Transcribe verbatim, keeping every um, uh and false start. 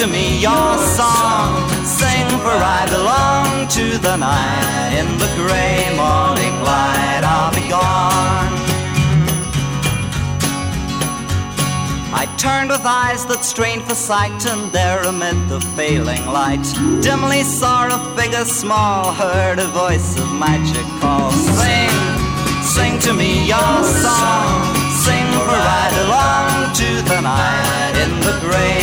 to me your song. Sing, for I belong to the night. In the gray morning light I'll be gone. I turned with eyes that strained for sight, and there amid the failing light dimly saw a figure small, heard a voice of magic call. Sing, sing to me your song. Sing, for I belong to the night. In the gray